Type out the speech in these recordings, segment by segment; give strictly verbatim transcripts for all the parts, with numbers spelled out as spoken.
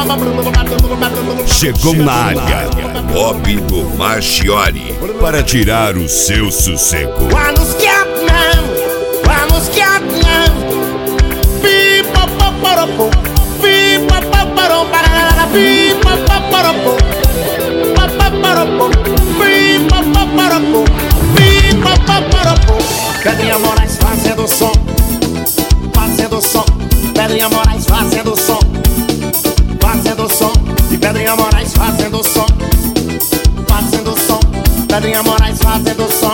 Chegou na área, Bob do Marchiori, para tirar o seu sossego. Vamos quietos, vamos quietos. Pipa paparopo, pipa paparopo, pipa paparopo, paparopo, pipa paparopo, pipa paparopo. Pedrinha Moraes fazendo som, fazendo som. Pedrinha Moraes fazendo som, fazendo som. E Pedrinha Moraes fazendo som, fazendo som. Pedrinha Moraes fazendo som.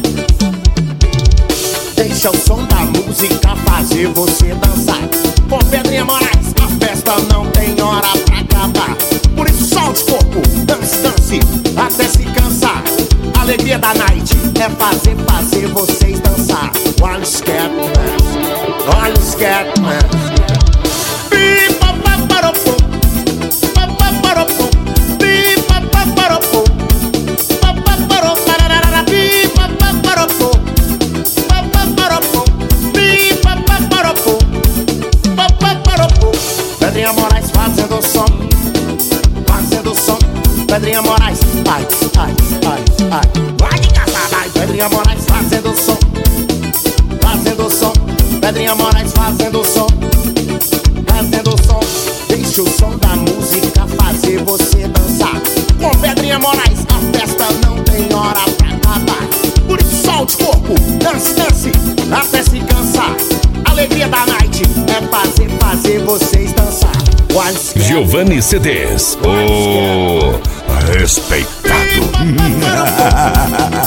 Deixa o som da música fazer você dançar. Com Pedrinha Moraes a festa não tem hora pra acabar. Por isso solte o corpo, dance, dance, até se cansar. A alegria da night é fazer, fazer vocês dançar. One step dance, one step dance. Pipa paparopo, paparopo, pipa paparopo, paparopo, pipa paparopo, paparopo, pipa paparopo, paparopo. Pedrinha Moraes fazendo som, fazendo som. Pedrinha Moraes, ai, ai, ai, ai. Vai de casa, vai. Pedrinha Moraes fazendo som, fazendo som. Pedrinha Moraes fazendo som, fazendo som. Deixa o som da música fazer você dançar. Com Pedrinha Moraes a festa não tem hora pra acabar. Por isso solte o corpo, dance, dance, até se cansar. A alegria da night é fazer, fazer vocês dançar. Giovanni C Ds, o respeitado.